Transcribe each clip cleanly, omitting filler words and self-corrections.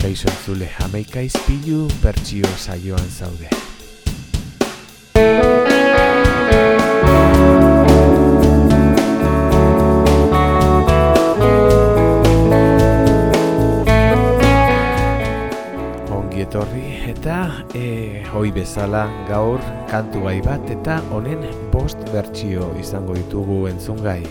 Kaixo entzule, Hamaika Izpilu bertsio saioan zaude. Ongi etorri eta hoi bezala gaur kantu gai bat eta honen 5 bertsio izango ditugu entzungai.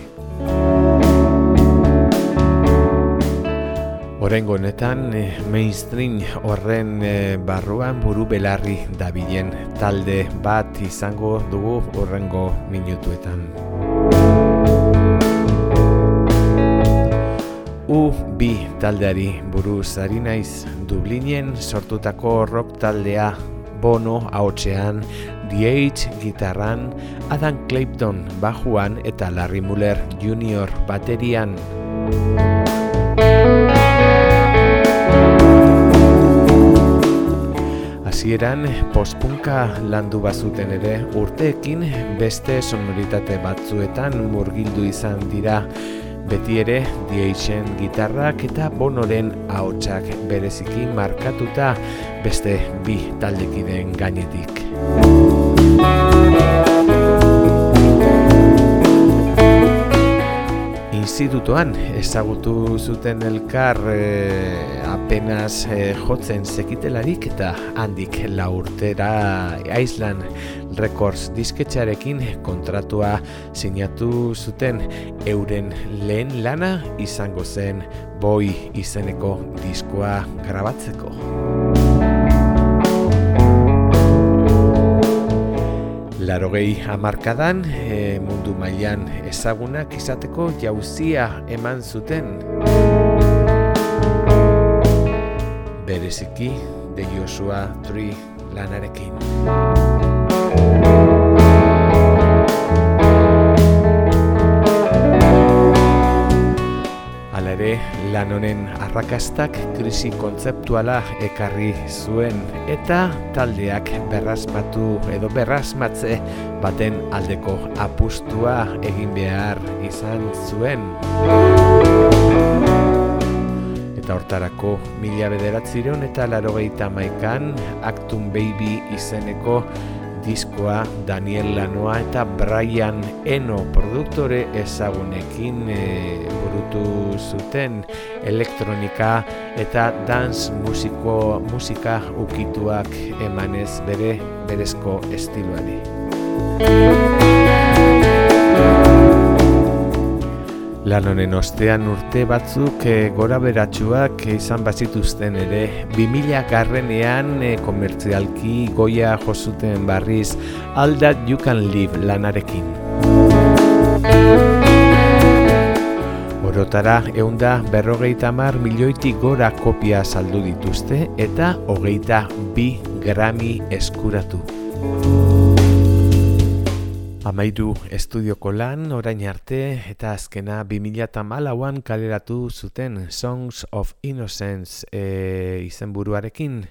Oraingo honetan mainstream horren barruan buru belarri dabilen talde bat izango dugu horrengo minutuetan. U2 taldeari buruz ari naiz. Dublinen sortutako rock taldea, Bono ahotsean, The Age gitarran, Adam Clayton bajuan eta Larry Mullen Jr. baterian. Hasieran postpunka landu bazuten ere, urteekin beste sonoritate batzuetan murgildu izan dira. Beti ere, The Ageen gitarrak eta Bonoren ahotsak bereziki markatuta beste 2 taldekideen gainetik. Institutoan ezagutu zuten elkar apenas jotzen sekitelarik eta handik 4 urtera Island Records disketxearekin kontratua sinatu zuten. Euren lehen lana izango zen Boy izeneko diskoa grabatzeko. Laurogei hamarkadan mundu mailan ezagunak izateko jauzia eman zuten. Bereziki The Joshua Tree lanarekin. Hala ere, lan honen arrakastak krisi kontzeptuala ekarri zuen eta taldeak berrasmatze baten aldeko apustua egin behar izan zuen. Eta hortarako 1981an Actum Baby izeneko diskoa Daniel Lanoa eta Brian Eno produktore ezagunekin burutu zuten. Elektronika eta dance musika ukituak emanez berezko estiloari. Lan honen ostean urte batzuk gora beratsuak izan bazituzten ere, 2000ean komertzialki goia jozuten barriz All That You Can Live lanarekin. Orotara 150 milioitik gora kopia saldu dituzte eta 22 Grammy eskuratu. 13 estudioko lan orain arte eta azkena 2014an kaleratu zuten Songs of Innocence izenburuarekin.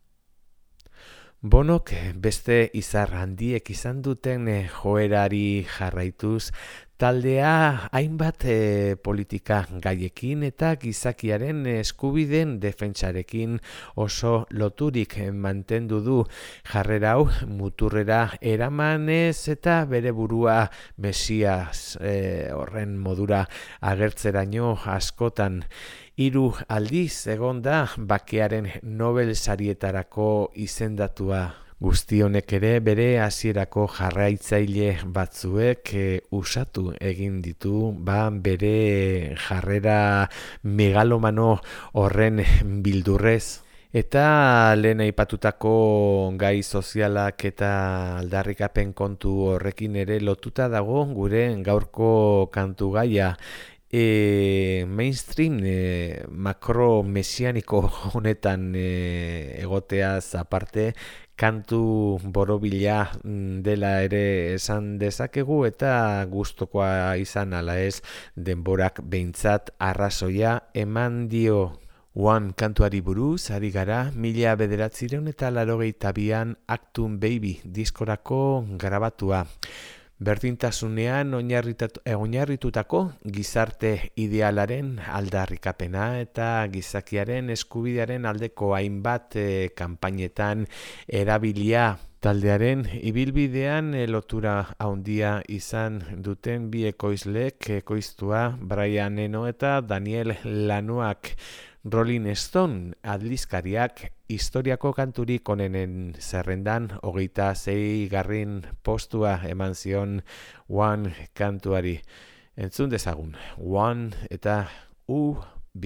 Bonok beste izar handiek izan duten joerari jarraituz, taldea hainbat politika gaiekin eta gizakiaren eskubideen defentsarekin oso loturik mantendu du. Jarrera hau muturrera eramanez eta bere burua Mesias horren modura agertzeraino askotan. 3 aldiz egon da bakearen Nobel sarietarako izendatua. Guzti honek ere bere hasierako jarraitzaile batzuek usatu egin ditu bere jarrera megalomano horren bildurrez. Eta lehen aipatutako gai sozialak eta aldarrikapen kontu horrekin ere lotuta dago gure gaurko kantu gaia. Mainstream makro mesianiko honetan egoteaz aparte, kantu borobila dela ere esan dezakegu eta gustokoa izan ala ez denborak behintzat arrazoia eman dio. One kantuari buruz ari gara 1982an Actum Baby diskorako grabatua. berdintasunean oinarritutako gizarte idealaren aldarrikapena eta gizakiaren eskubidearen aldeko hainbat kanpainetan erabilia. Taldearen ibilbidean lotura handia izan duten bi ekoizleek ekoiztua Brian Eno eta Daniel Lanoak. Rolling Stone aldizkariak historiako kanturik onenen zerrendan 26. postua eman zion One kantuari. Entzun dezagun, One eta U-B.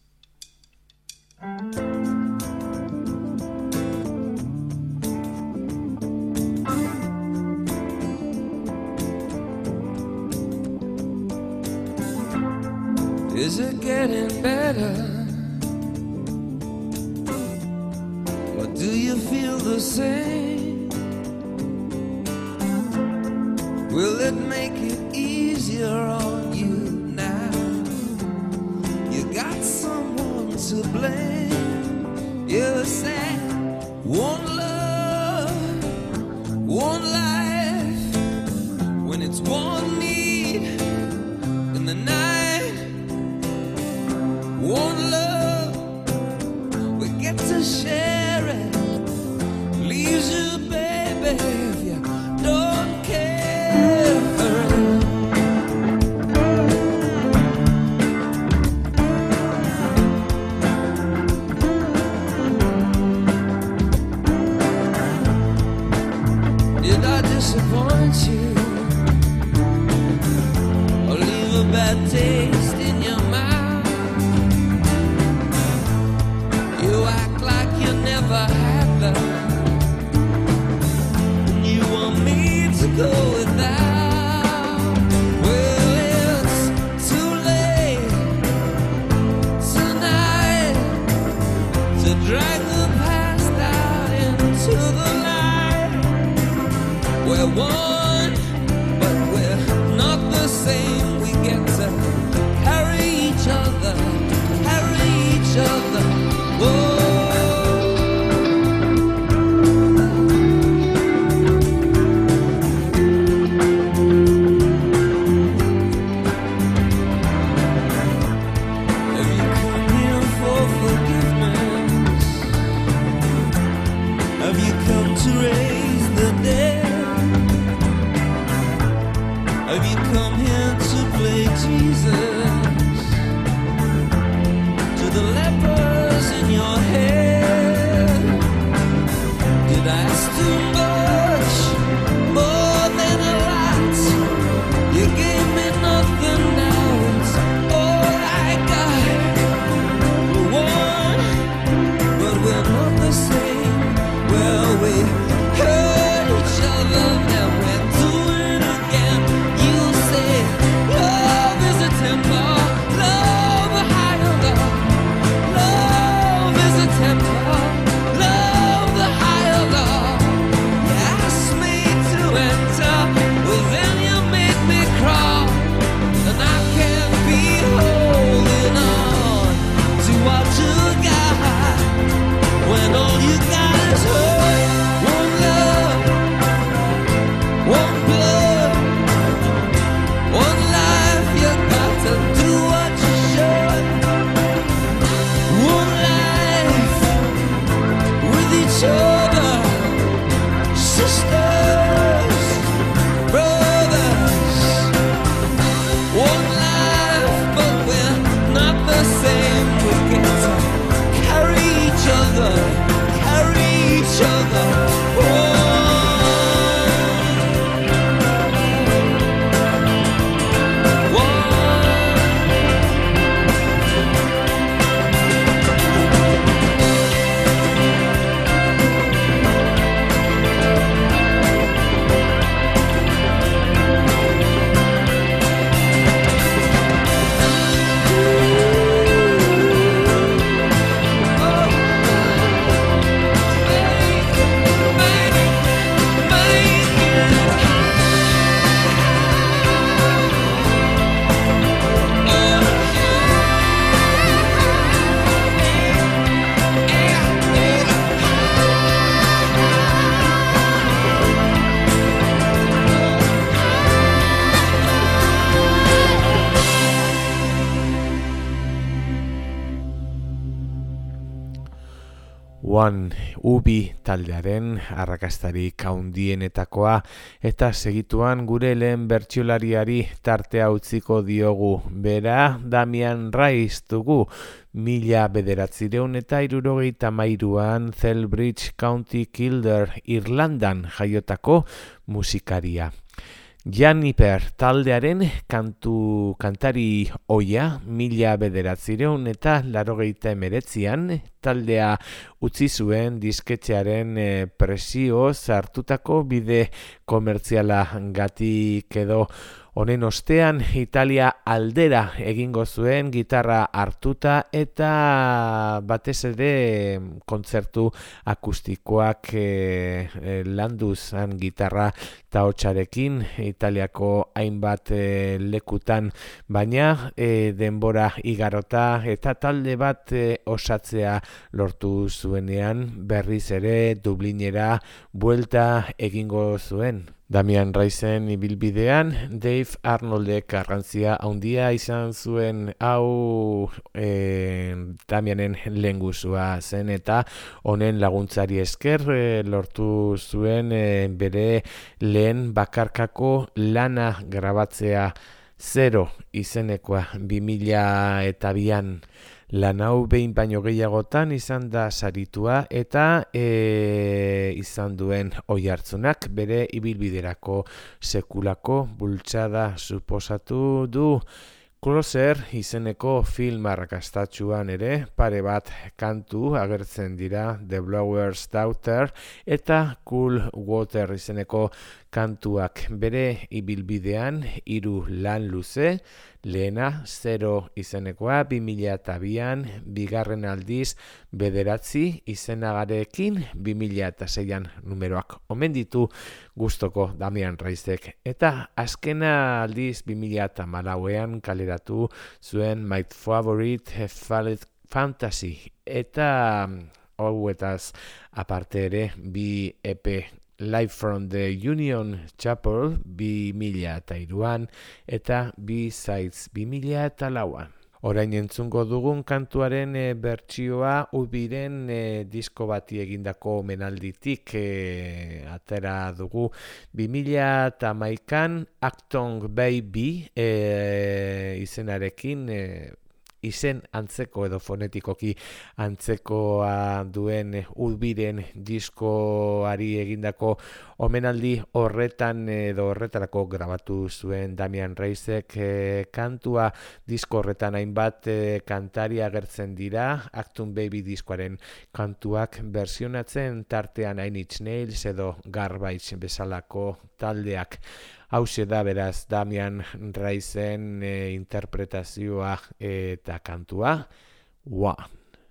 Is it getting better? Or do you feel the same? Will it make it easier on you now? You got someone to blame. You said one love, one life. When it's one need in the night, one love, we get to share it. Leaves you, baby, if you don't care for it. Did I disappoint you or leave a bad taste in your mouth? You act like you never had love, and you want me to go without. Well, it's too late tonight to drag the past out into the light. We're one, but we're not the same. We get to carry each other, carry each other. Whoa. Have you come here for forgiveness? Have you come to raise the dead? Have you come here to play Jesus to the lepers in your head? Did I ask too much, more than a lot? You gave me nothing, now it's all I got. We're one, but we're not the same. Well, we hurt each other, now we're doing it again. You say love is a temper, love a higher love. Love is a temper, love the higher love. You asked me to enter, well then you made me crawl, and I can't be holding on to what you got when all you got is hurt. One love, one blood, one life. You got to do what you should. One life with each other, sisters, brothers. One life, but we're not the same. We get to carry each other, carry each other. One Ubi taldearen arrakastarik handienetakoa eta segituan gure lehen bertsolariari tartea utziko diogu. Bera Damian Rice dugu 1973an Celbridge County Kildare, Irlandan jaiotako musikaria. Janiper taldearen kantari ohia 1989an taldea utzi zuen disketxearen presioz hartutako bide komertziala gatik edo honen ostean Italia aldera egingo zuen gitarra hartuta eta batez ere kontzertu akustikoak landuzan gitarra eta hotsarekin Italiako hainbat lekutan, baina denbora igarota eta talde bat osatzea lortu zuenean berriz ere Dublinera buelta egingo zuen. Damian Riceen ibilbidean Dave Arnoldek garrantzia handia izan zuen, hau Damianen lehengusua zen eta honen laguntzari esker lortu zuen bere lehen bakarkako lana grabatzea, Zero izenekoa 2002an. Lan hau behin baino gehiagotan izan da saritua eta izan duen oihartzunak bere ibilbiderako sekulako bultzada suposatu du. Closer izeneko film arrakastatsuan ere pare bat kantu agertzen dira, The Blower's Daughter eta Cool Water izeneko kantuak. Bere ibilbidean 3 lan luze, lehena Zero izenekoa 2002an, bigarren aldiz 9 izenagarekin 2006an numeroak omen ditu gustoko Damian Ricek, eta azkena aldiz 2014an kaleratu zuen My Favorite Fantasy, eta hauetaz aparte ere bi EP, Live from the Union Chapel 2003an eta B-Sides 2004an. Orain entzungo dugun kantuaren bertsioa Ubiren disko bati egindako omenalditik atera dugu 2011an Acton Baby izenarekin, izen antzeko edo fonetikoki antzekoa duen Ubiren diskoari egindako omenaldi horretan edo horretarako grabatu zuen Damian Ricek kantua. Disko horretan hainbat kantari agertzen dira, Acton Baby diskoaren kantuak versionatzen, tartean Nine Inch Nails edo Garbage bezalako taldeak. Hauxe da beraz Damian Riceen interpretazioa eta kantua, One.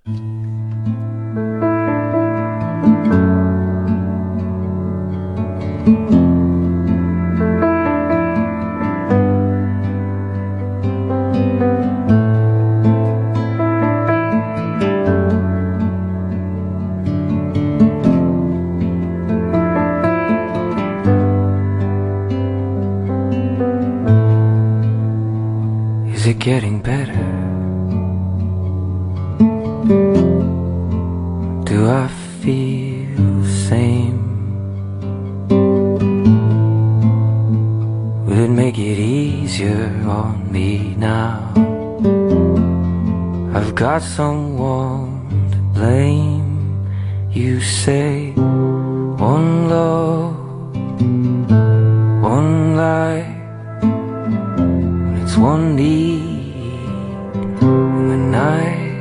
Is it getting better? Do I feel the same? Will it make it easier on me now? I've got someone to blame. You say one love, one life. It's one need in the night,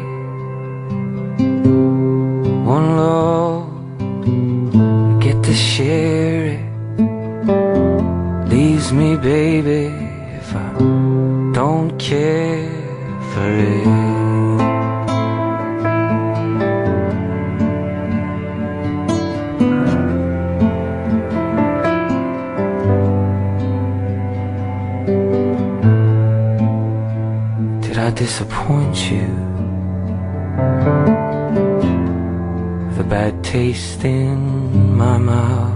one love, I get to share it. Leaves me, baby, if I don't care for it. Did I disappoint you with a bad taste in my mouth?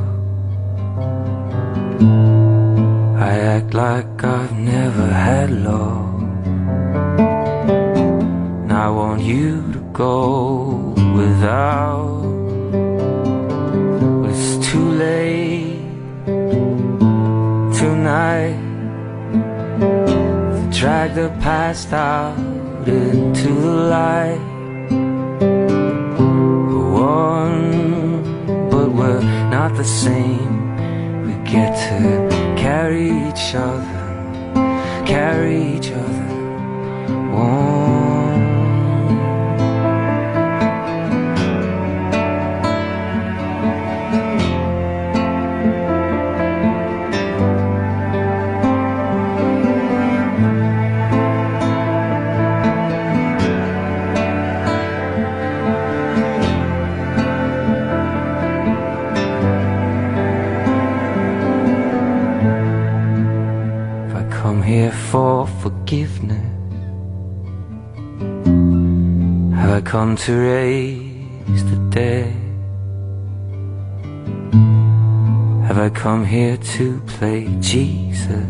I act like I've never had love, and I want you to go without. It's too late tonight to drag the past out into the light. But we're not the same. We get to carry each other on. Here for forgiveness, have I come to raise the dead? Have I come here to play Jesus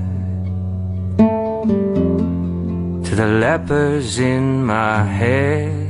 to the lepers in my head?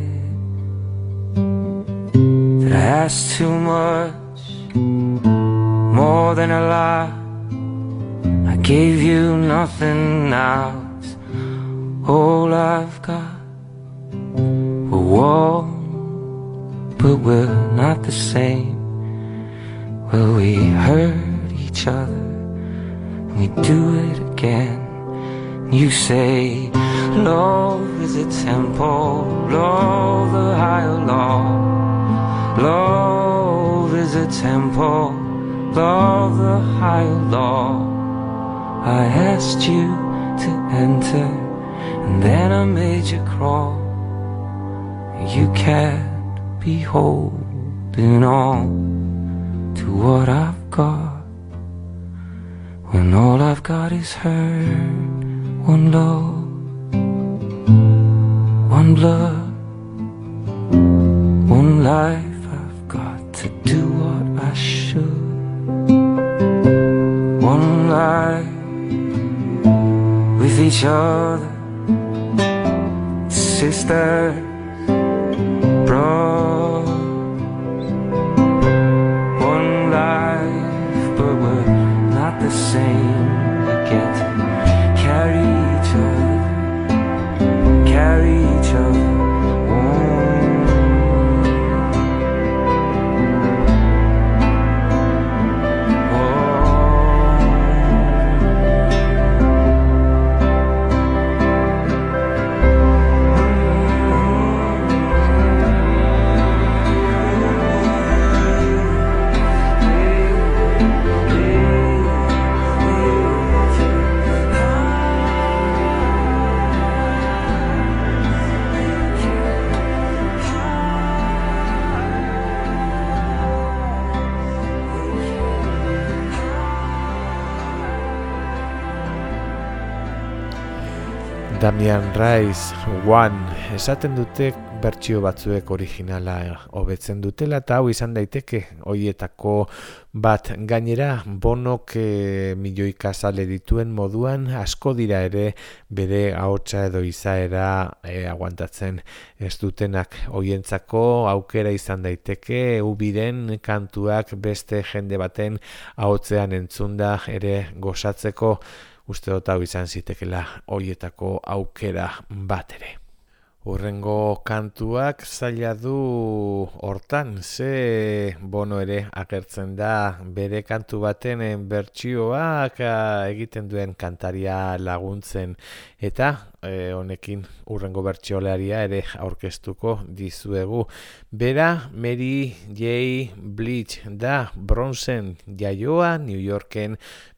Did I ask too much, more than a lie? I gave you nothing, now it's all I've got. We're warm, but we're not the same. Well, we hurt each other, and we do it again. You say, love is a temple, love the higher law. Love is a temple, love the higher law. I asked you to enter, and then I made you crawl. You can't be holding on to what I've got, when all I've got is hurt, one love, one blood, one life. I've got to do what I should, one life with each other, sisters, brothers. One life, but we're not the same. We get to carry each other, carry each other. Damien Rice, One, esaten dute bertsio batzuek originala hobetzen dutela, eta hau izan daiteke hoietako bat. Gainera, Bonok milioika zale dituen moduan, asko dira ere bere ahotsa edo izaera aguantatzen ez dutenak. Hoientzako aukera izan daiteke ubiren kantuak beste jende baten ahotsean entzunda ere gozatzeko. Uste dut hau izan zitekela hoietako aukera bat ere. Hurrengo kantuak zaila du hortan, ze Bono ere agertzen da bere kantu baten bertsioak egiten duen kantaria laguntzen, eta honekin hurrengo bertsiolaria ere aurkeztuko dizuegu. Bera Mary J. Blige da, Bronxen jaioa, New Yorken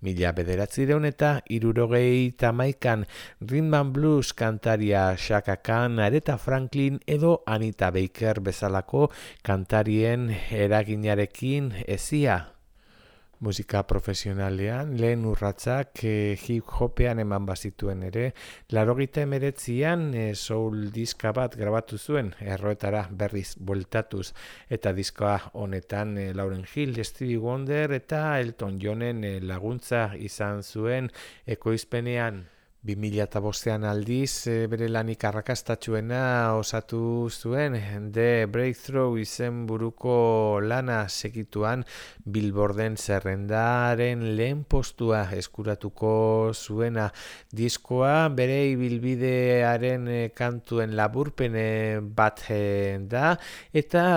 1971 Rhythm and Blues kantaria Chaka Khan, Aretha Franklin edo Anita Baker bezalako kantarien eraginarekin hezia. Musika profesionalean lehen urratsak hip-hopean eman bazituen ere, 1989 soul diska bat grabatu zuen, erroetara berriz bueltatuz, eta diskoa honetan Lauryn Hill, Stevie Wonder eta Elton Johnen laguntza izan zuen ekoizpenean. 2005an aldiz bere lanik arrakastatsuena osatu zuen The Breakthrough izenburuko lana segituan Billboarden zerrendaren lehen postua eskuratuko zuena. Diskoa bere ibilbidearen kantuen laburpen bat da eta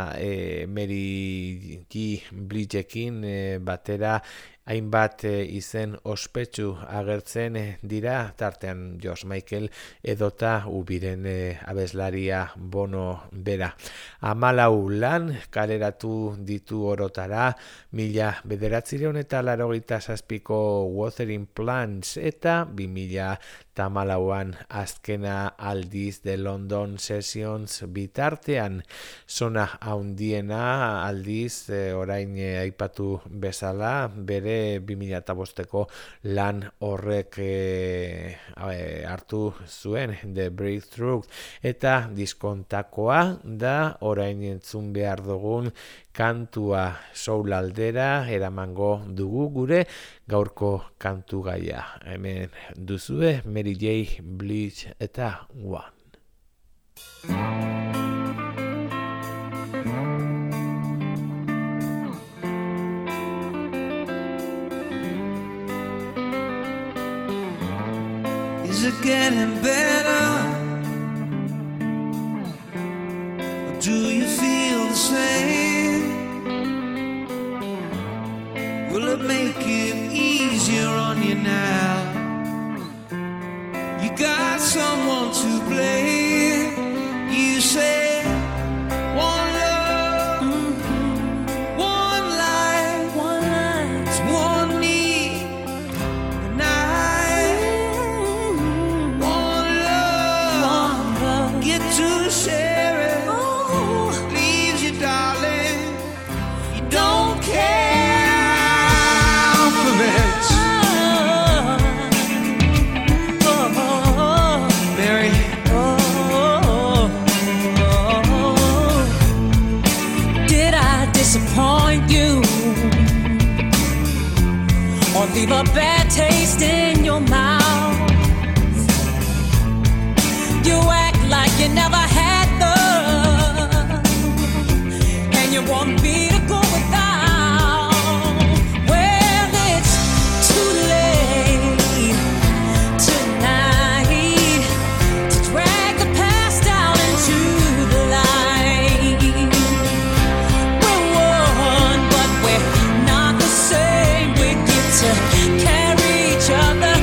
Mary J. Bligekin batera hainbat izen ospetsu agertzen dira, tartean George Michael edota Ubiren abeslaria Bono bera. 14 lan kaleratu ditu orotara, 1987ko Wuthering Plants eta 2014an azkena aldiz The London Sessions bitartean. Zona haundiena aldiz orain aipatu bezala bere 2005ko lan horrek hartu zuen The Breakthrough eta diskontakoa da orain entzun behar dugun kantua soul aldera eramango dugu gure gaurko kantu gaia. Hemen duzue Mary J. Blige eta One. Is it getting better? Or do you feel the same? Will it make it easier on you now? You got someone to blame. You say one love, one life, it's one need, and one love, get to share it. Leaves you, darling, you don't care for much. Mary, did I disappoint you or leave a bad taste in your mouth? You act like you never had love, and you want me to go without. Well, it's too late tonight to drag the past out into the light. We're one, but we're not the same. We get to carry each other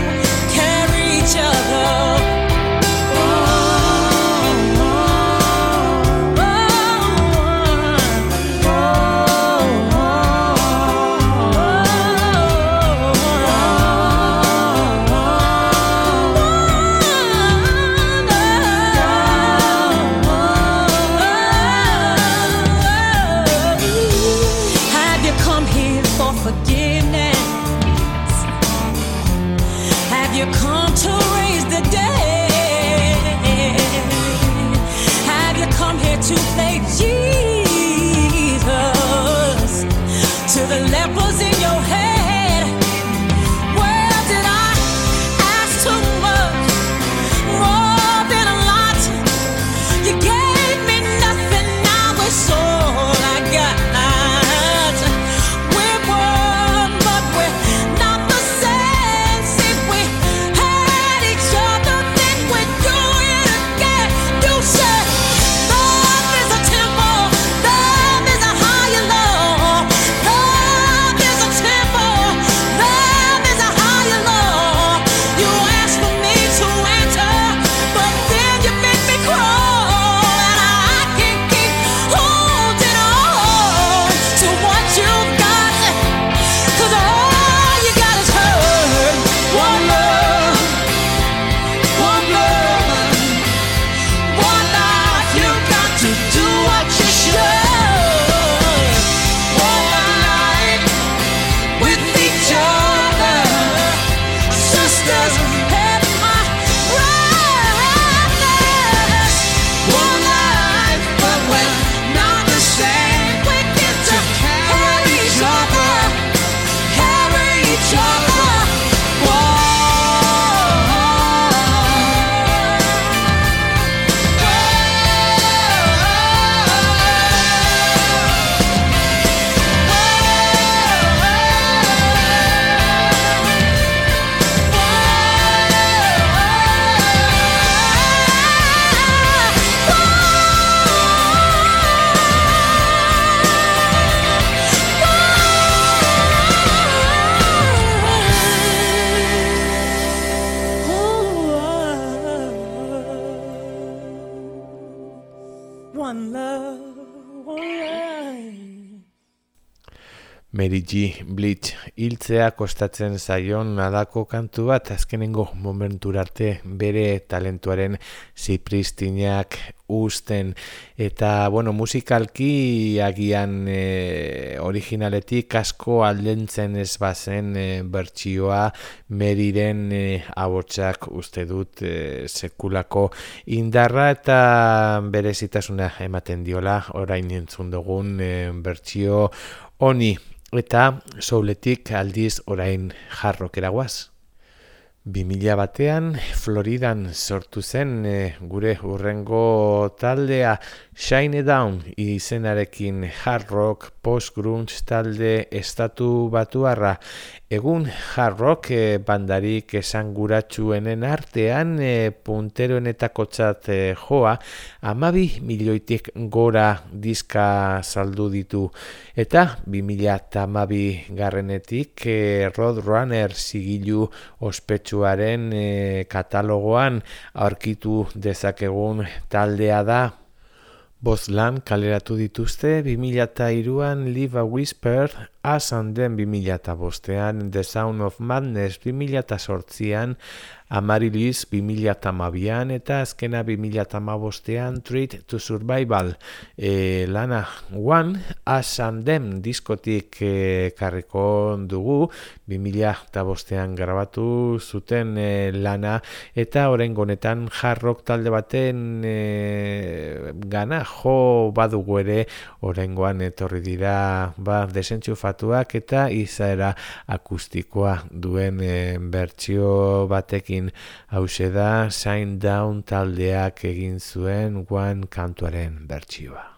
Mary G. Blige hiltzea kostatzen zaion adako kantu bat azkenengo momenturarte bere talentuaren zipristinak usten eta musikalki agian originaletik asko aldentzen ez bazen bertsioa Maryren ahotsak uste dut sekulako indarra eta berezitasuna ematen diola orain entzun dugun bertsio honi. Eta souletik aldiz orain hard rockera goaz. 2001 Floridan sortu zen gure hurrengo taldea Shine Down izenarekin hard rock post-grunge talde estatu batuarra. Egun hard rock bandarik esanguratsuenen artean punteroenetakotzat joa 12 milioitik gora diska saldu ditu. Eta 2012 garrenetik Roadrunner zigilu ospetsuaren katalogoan aurkitu dezakegun taldea da. Bozlan kaleratu dituzte 2003an Live a Whisper, As and Then 2005an The Sound of Madness 2008an, Amaryllis 2012an eta azkena 2015an Treat to Survival. Lana One, As and Then diskotik karriko dugu 2015an grabatu zuten lana eta oraingo honetan hard rock talde baten gana jo badugu ere oraingoan etorri dira desentzufatuak eta izaera akustikoa duen bertsio batekin. Hauxe da Shine Down taldeak egin zuen One kantuaren bertsioa.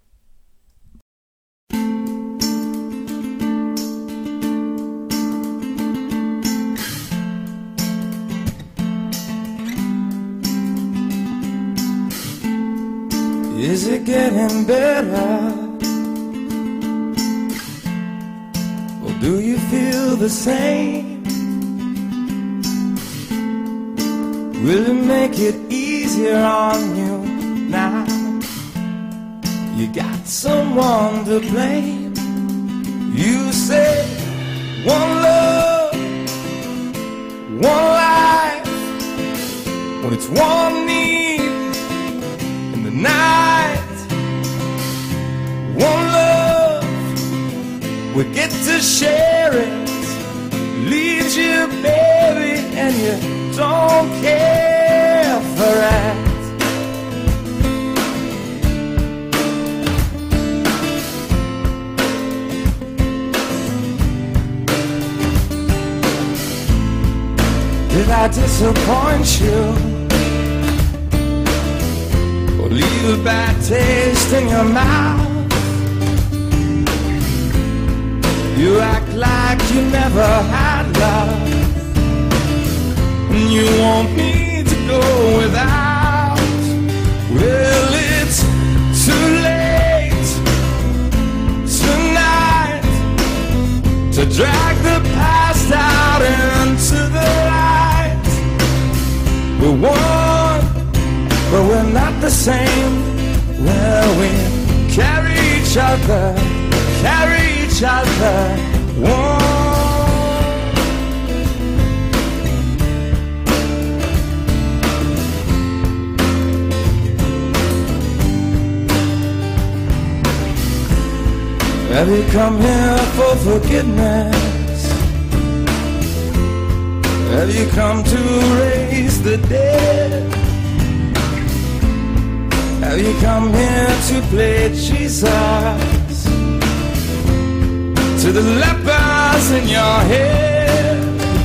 Is it getting better? Or do you feel the same? Will it make it easier on you now? You got someone to blame. You say one love, one life, when it's one need in the night. One love, we get to share it. Leaves you buried and you don't care for it. Did I disappoint you or leave a bad taste in your mouth? You act like you never had love, and you want me to go without. Well, it's too late tonight to drag the past out into the light. We're one, but we're not the same. Well, we carry each other, carry each other. One. Have you come here for forgiveness? Have you come to raise the dead? Have you come here to play Jesus to the lepers in your head?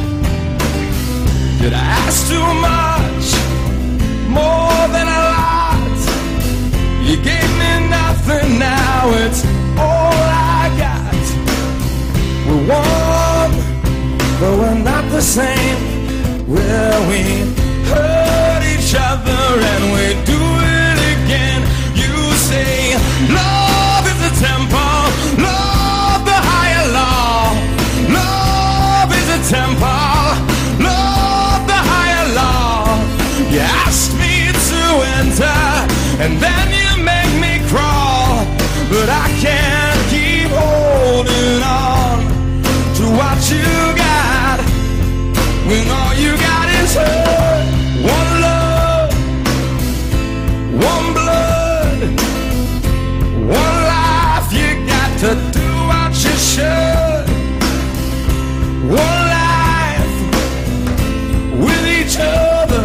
Did I ask too much, more than a lot? You gave me nothing, now it's all I got. We're one, but we're not the same. Well, we hurt each other and we do it again. You say love is a temple, love the higher law. Love is a temple, love the higher law. You asked me to enter and then you make me crawl, but can't keep holding on to what you got when all you got is hurt. One love, one blood, one life. You got to do what you should. One life with each other,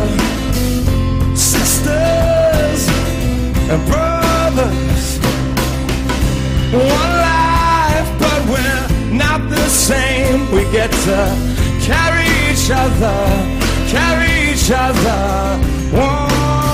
sisters and brothers. One life, but we're not the same. We get to carry each other, carry each other. One.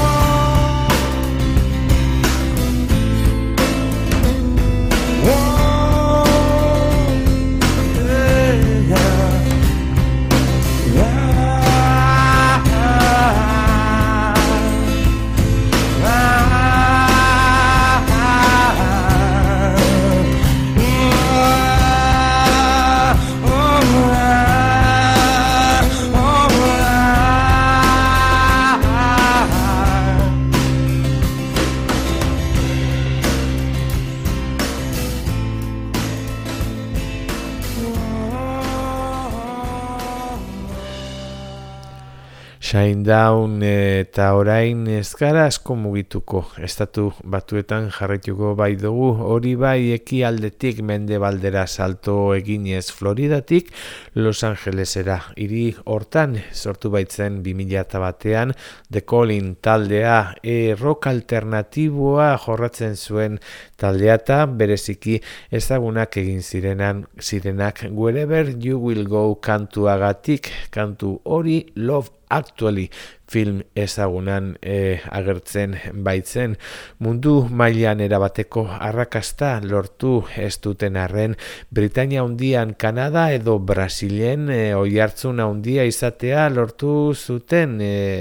Shinedown eta orain ez gara asko mugituko. Estatu Batuetan jarraituko bai dugu, hori bai ekialdetik mendebaldera salto eginez Floridatik Los Angelesera. Hiri hortan sortu baitzen 2001an The Calling taldea, rock alternatiboa jorratzen zuen taldea eta bereziki ezagunak egin zirenak Wherever You Will Go kantuagatik. Kantu hori Love Actually film ezagunan agertzen baitzen. Mundu mailan erabateko arrakasta lortu ez duten arren, Britania Handian, Kanada edo Brasilen oihartzun handia izatea lortu zuten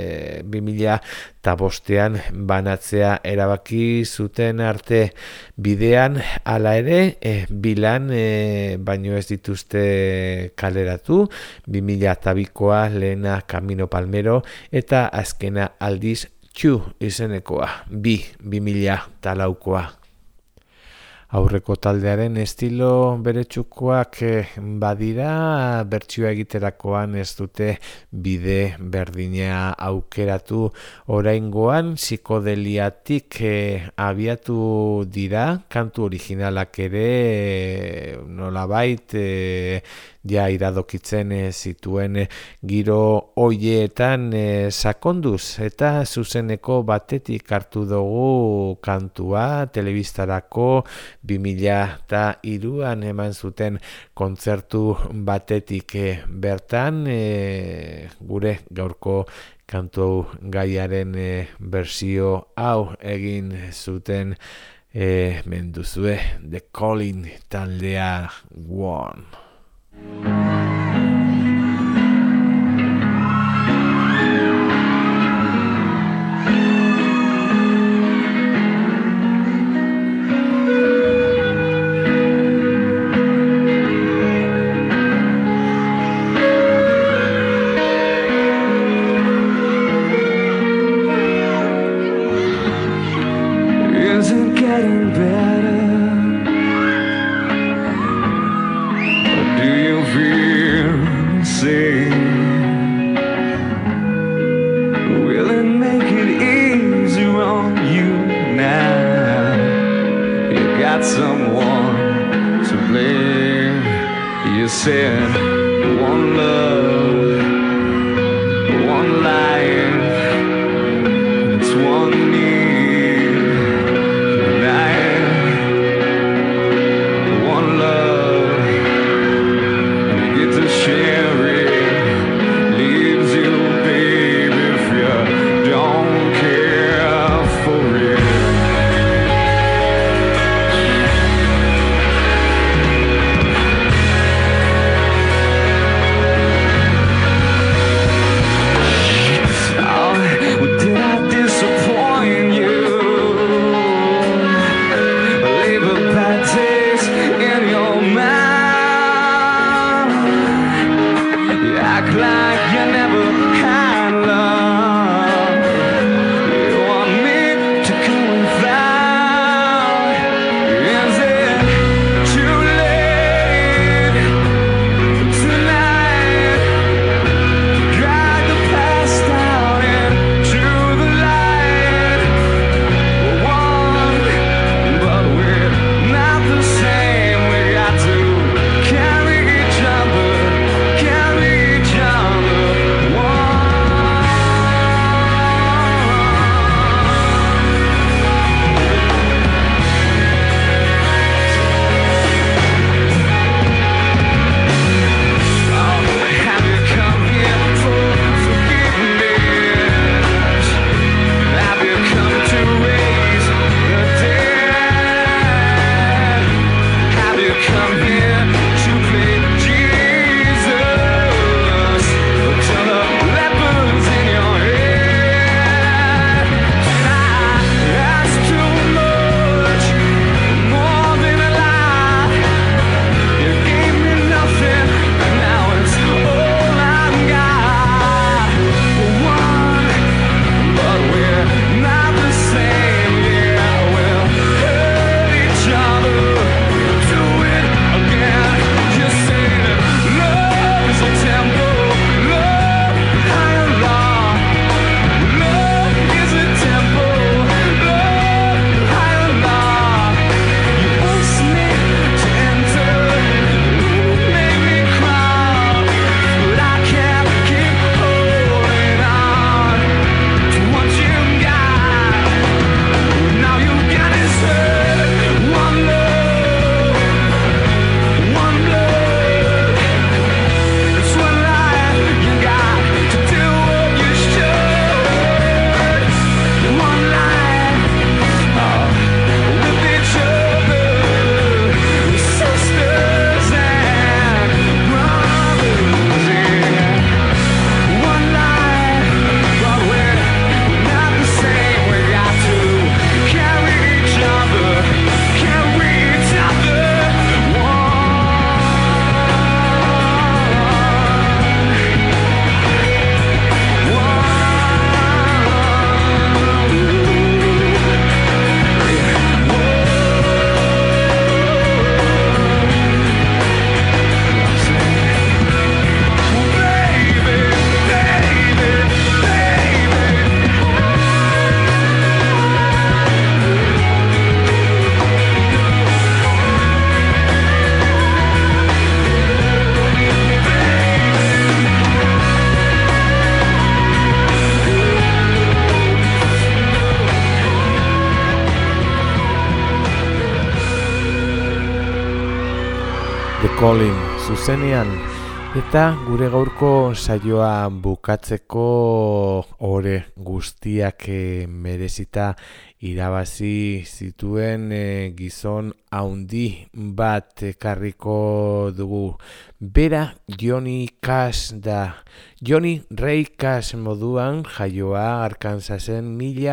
2005an banatzea erabaki zuten arte. Bidean hala ere bilan baino ez dituzte kaleratu, 2002koa lehena Camino Palmero eta azkena aldiz Txu izenekoa, 2004koa. Aurreko taldearen estilo beretsukoak badira, bertsioa egiterakoan ez dute bide berdina aukeratu. Oraingoan psikodeliatik abiatu dira, kantu originalak ere nolabait ja iradokitzen zituen giro hoietan sakonduz, eta zuzeneko batetik hartu dugu kantua telebistarako 2003an eman zuten kontzertu batetik bertan gure gaurko kantu gaiaren bersio hau egin zuten menduzue The Calling taldea One. Is it getting better? Or do you feel the same? Will it make it easier on you now? You got someone to blame. You said one love, one life, it's one need. The Calling zuzenean. Eta gure gaurko saioa bukatzeko ore guztiak merezita irabazi zituen gizon haundi bat ekarriko dugu. Bera Johnny Cash da. Johnny Ray Cash moduan jaioa Arkansasen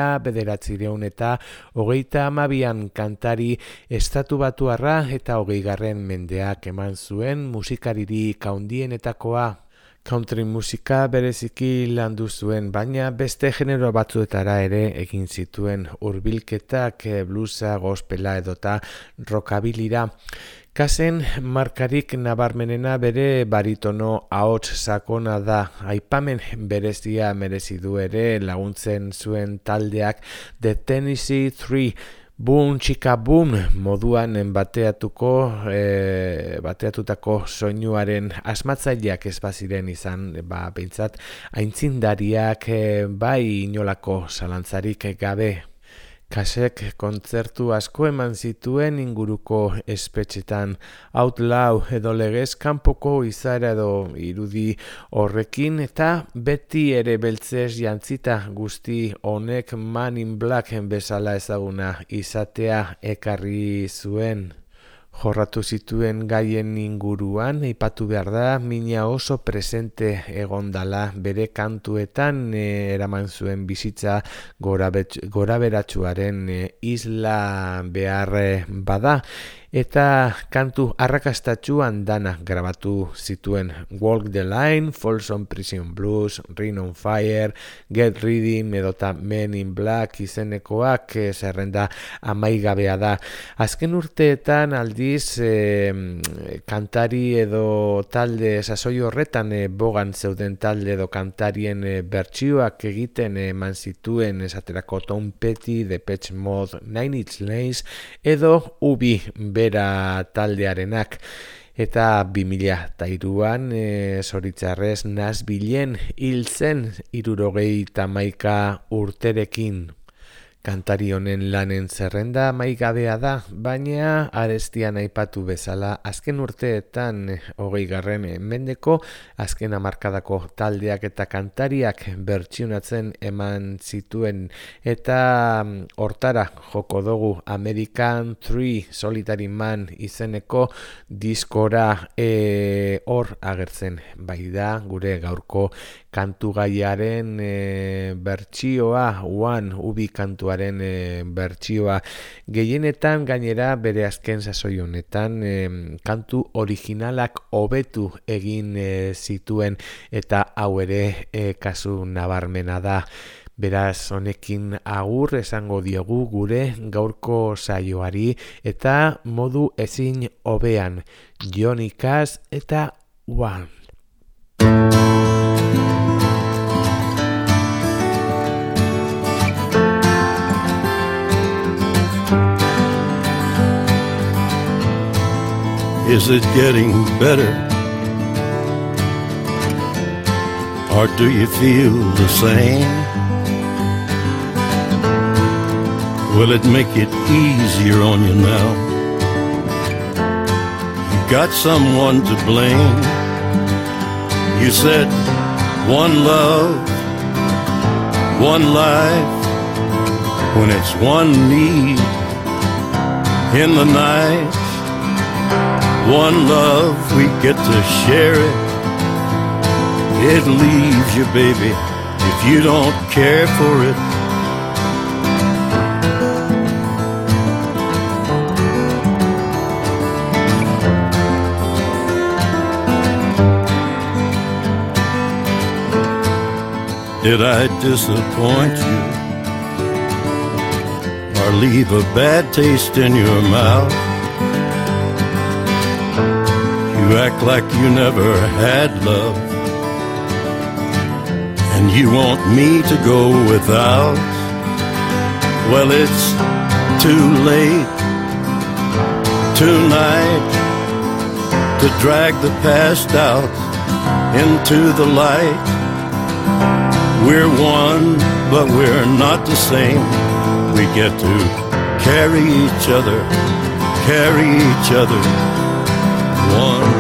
1932 kantari estatubatuarra eta 20. mendeak eman zuen musikaririk handienetakoa. Country musika bereziki landu zuen, baina beste genero batzuetara ere egin zituen hurbilketak, bluesa, gospela edota rockabilira. Kasen markarik nabarmenena bere baritono ahots sakona da. Aipamen berezia merezi du ere laguntzen zuen taldeak The Tennessee 3 Boom Chica Boom moduan bateatutako soinuaren asmatzaileak ez baziren izan, behintzat aintzindariak bai inolako zalantzarik gabe. Kasek kontzertu asko eman zituen inguruko espetxetan, Outlaw edo legez kanpoko izaera edo irudi horrekin, eta beti ere beltzez jantzita guzti honek Man in Black bezala ezaguna izatea ekarri zuen. Jorratu zituen gaien inguruan, aipatu behar da, mina oso presente egondala bere kantuetan eraman zuen bizitza goraberatsuaren isla behar bada. Eta kantu arrakastatsuan dana grabatu zituen. Walk the Line, Folsom Prison Blues, Ring on Fire, Get Rhythm edota Men in Black izenekoak zerrenda amaigabea da. Azken urteetan aldiz kantari edo talde sasoi horretan bogan zeuden talde edo kantarien bertsioak egiten eman zituen, esaterako Tom Petty, Depeche Mode, Nine Inch Nails edo Ubi bera taldearenak. Eta 2003an zoritzarrez Nashvilleen hil zen 71 urterekin. Kantari honen lanen zerrenda amaigabea da, baina arestian aipatu bezala azken urteetan 20. mendeko azken hamarkadako taldeak eta kantariak bertsionatzen eman zituen, eta hortara joko dugu American 3 Solitary Man izeneko diskora hor agertzen bai da gure gaurko kantugaiaren bertsioa, Ubi kantuaren bertsioa. Gehienetan gainera bere azken sasoi honetan kantu originalak hobetu egin zituen, eta hau ere kasu nabarmena da. Beraz, honekin agur esango diogu gure gaurko saioari, eta modu ezin hobean Johnny Cash eta One. Is it getting better? Or do you feel the same? Will it make it easier on you now? You got someone to blame. You said one love, one life, when it's one need in the night. One love, we get to share it. It leaves you, baby, if you don't care for it. Did I disappoint you or leave a bad taste in your mouth? You act like you never had love, and you want me to go without. Well, it's too late tonight to drag the past out into the light. We're one, but we're not the same. We get to carry each other one.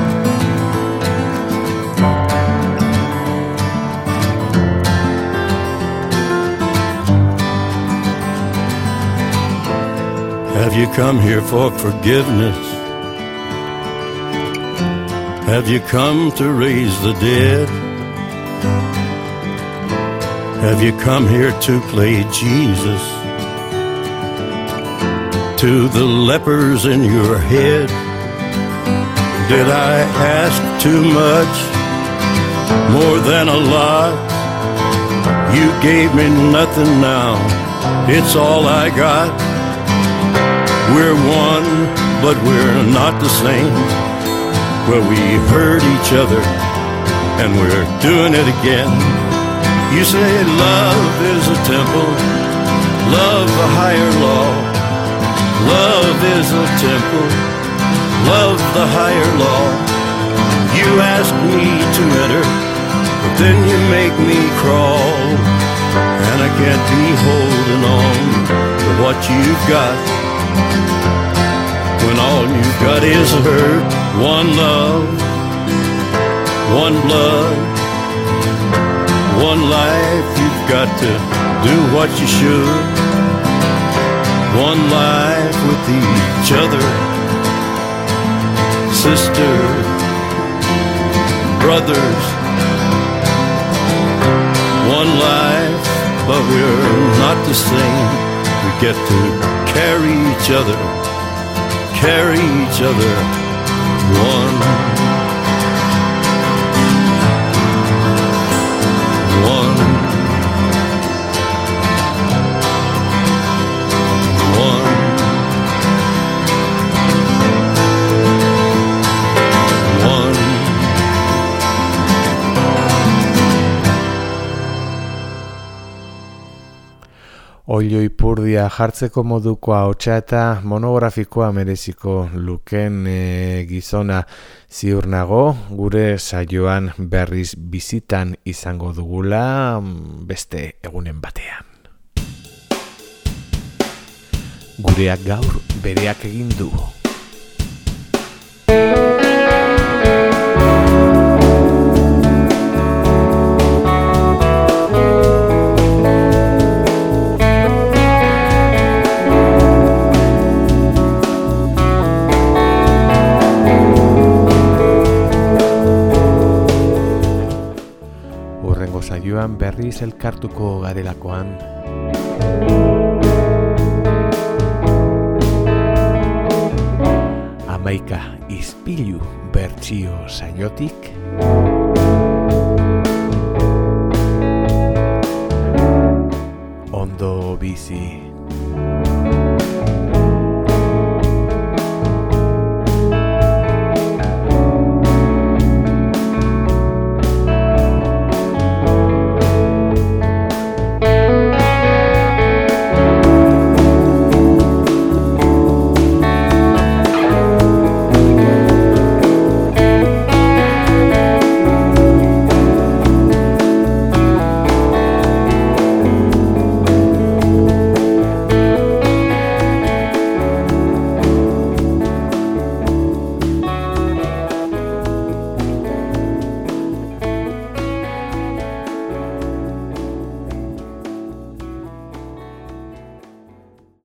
Have you come here for forgiveness? Have you come to raise the dead? Have you come here to play Jesus to the lepers in your head? Did I ask too much, more than a lot? You gave me nothing now, it's all I got. We're one, but we're not the same. Well, we hurt each other, and we're doing it again. You say love is a temple, love a higher law. Love is a temple, love the higher law. You ask me to enter, but then you make me crawl. And I can't be holding on to what you've got, when all you've got is hurt. One love, one blood, one life. You've got to do what you should. One life with each other, sisters, brothers. One life, but we're not the same. We get to carry each other, carry each other. One, one, one, one. Oilo ipurdia jartzeko moduko ahotsa eta monografikoa mereziko luken gizona, ziur nago gure saioan berriz bizitan izango dugula beste egunen batean. Gureak gaur bereak egin du. Saioan berriz elkartuko garelakoan. Hamaika ispilu bertsio saiotik. Ondo bizi.